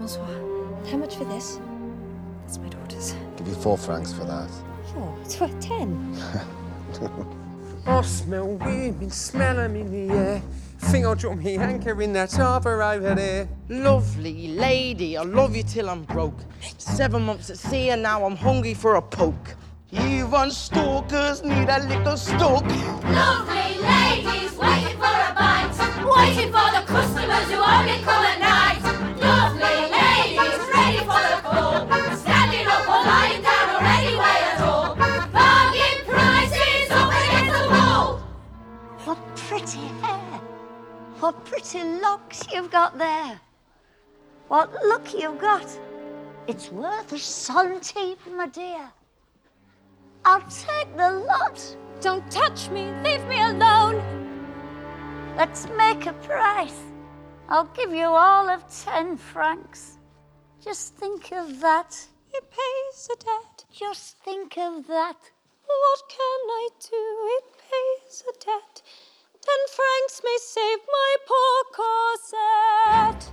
Bonsoir. How much for this? That's my daughter's. Give you 4 francs for that. 4? It's worth 10. I smell women smelling in the air. Think I'll drop me anchor in that harbour over there. Lovely lady, I love you till I'm broke. 7 months at sea and now I'm hungry for a poke. Even stalkers need a little stoke. Lovely ladies waiting for a bite, waiting for the customers who only come at night. Lovely ladies ready for the call, standing up or lying down or anyway at all. Bargain prices up against the wall. What pretty hair. What pretty locks you've got there. What look you've got. It's worth a centime, my dear. I'll take the lot. Don't touch me, leave me alone. Let's make a price. I'll give you all of 10 francs. Just think of that. It pays a debt. Just think of that. What can I do? It pays a debt. 10 francs may save my poor corset.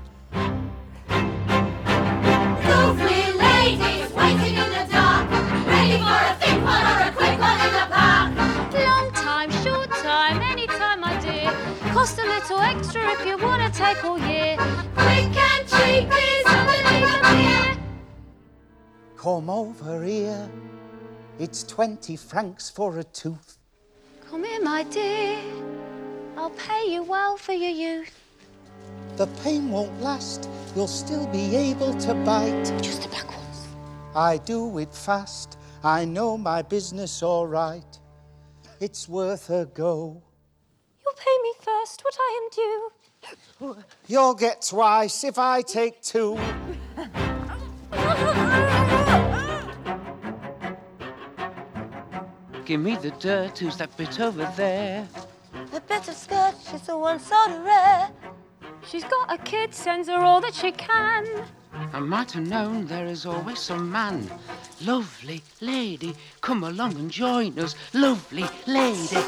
Lovely ladies waiting in the dark, ready for a thick one or a quick one in the park. Long time, short time, any time, my dear. Cost a little extra if you want to take all year. Quick and cheap is underneath the pier. Come over here. It's 20 francs for a tooth. Come here, my dear. I'll pay you well for your youth. The pain won't last. You'll still be able to bite. Just the back ones. I do it fast. I know my business all right. It's worth a go. You'll pay me first what I am due. You'll get twice if I take 2. Give me the dirt, who's that bit over there? The bit of skirt, she's the one sort of rare. She's got a kid, sends her all that she can. I might have known there is always some man. Lovely lady, come along and join us. Lovely lady.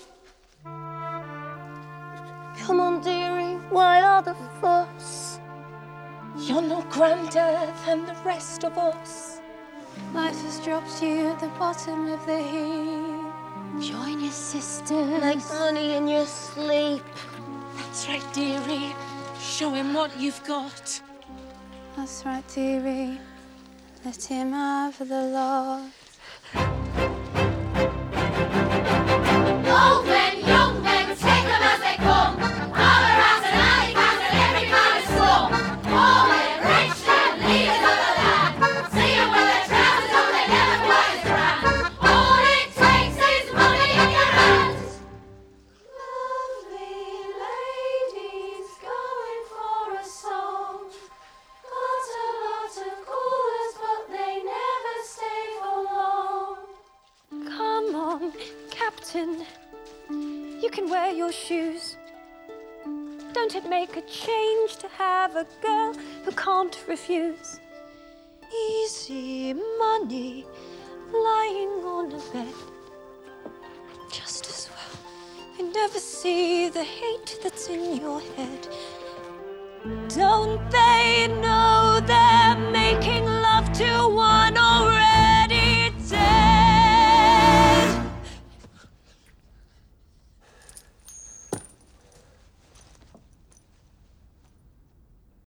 Come on, dearie, why all the fuss? You're no grander than the rest of us. Life has dropped you at the bottom of the heap. Join your sisters. Make money in your sleep. That's right, dearie. Show him what you've got. That's right, dearie. Let him have the lot. Old men, young men, take them as they come. All around and alley cats and every kind of slum. All men, rich and leaders of the land. See them with their trousers on, they never quite as grand. All it takes is money in your hands. Lovely ladies going for a song. Got a lot of callers, but they never stay for long. Come on, Captain. You can wear your shoes. Don't it make a change to have a girl who can't refuse? Easy money lying on a bed. Just as well. I never see the hate that's in your head. Don't they know they're making love to one